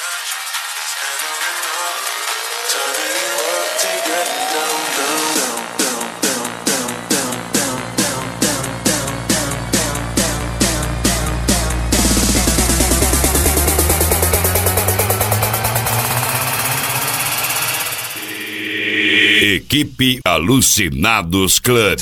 Equipe Alucinados Club.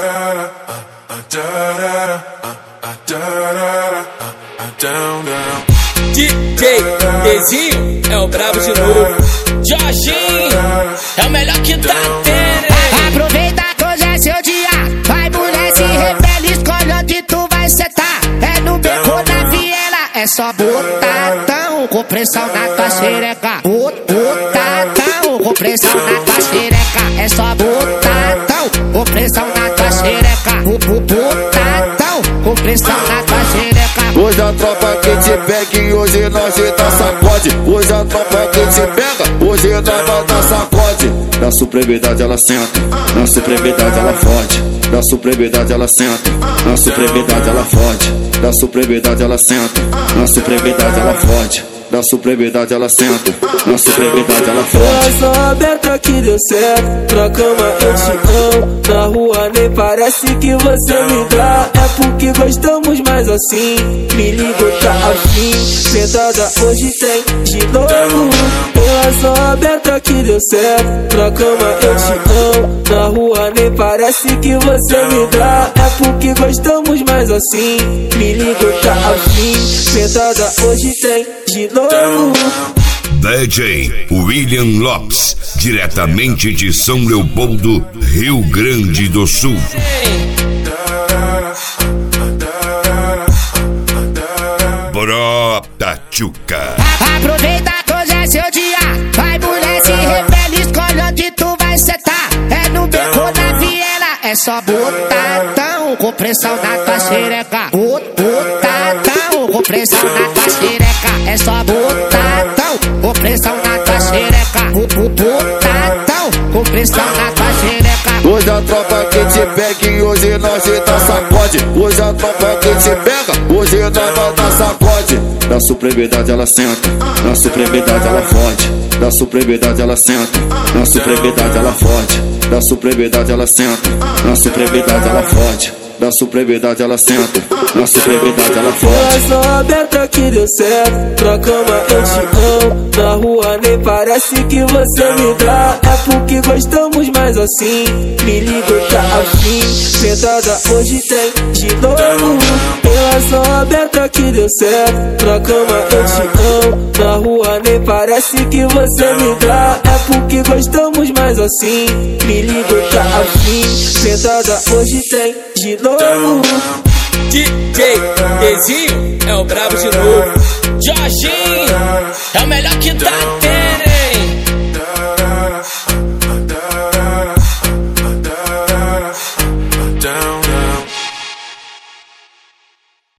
DJ Dezinho é o brabo de novo. Jorginho é o melhor que tá tendo. Aproveita que hoje é seu dia. Vai, mulher, se rebelde, escolhe onde tu vai setar. É no beco, na viela, é só botadão com pressão na tua xereca. Botadão com pressão na tua xereca. É só botadão com pressão na tua xereca. Botadão com pressão na tua xereca. Hoje a tropa que te pega e hoje nós tá sacode. Hoje a tropa que te pega, hoje nós vai dar sacode. Na supremidade ela senta, na supremidade ela fode. Na supremidade ela senta, na supremidade ela fode. Na supremidade ela senta, na supremidade ela fode. Na supremidade ela senta, na supremidade ela fode. Coração aberto que deu certo, pra cama eu te amo. Na rua nem parece que você me dá. É porque gostamos mais assim. Me ligou, tá afim. Sentada hoje tem de novo. Coração aberto que deu certo, pra cama eu te amo. Na rua nem parece que você me dá. É porque gostamos mais assim. Me ligou, tá afim. Sentada hoje tem de novo. DJ William Lopes, diretamente de São Leopoldo, Rio Grande do Sul. Brota tchuca. Aproveita que hoje é seu dia. Vai, mulher, se rebelde, escolhe onde tu vai setar. É no beco, na viela, é só botadão com pressão na tua xereca. Botadão com pressão na tua xereca. É só botadão com pressão na tua xereca. Botadão com pressão na tua xereca. Hoje a tropa que te pega e hoje nós tá sacode. Hoje a tropa que te pega, hoje nós vai dar sacode. Na supremidade ela senta, na supremidade ela fode. Na supremidade ela senta, na supremidade ela fode. Na supremidade ela senta, na supremidade ela fode. Na supremidade ela senta, na supremidade ela fode. Coração aberto que deu certo, pra cama eu te amo. Na rua nem parece que você me dá. É porque gostamos mais assim. Me ligou, tá afim. Sentada hoje tem de novo. Relação aberta que deu certo, pra cama eu te amo. Na rua nem parece que você me dá. É porque gostamos mais assim. Me ligou, tá afim. Sentada hoje tem de novo. DJ Dezinho é o brabo de novo. Jorginho é o melhor que tá tendo.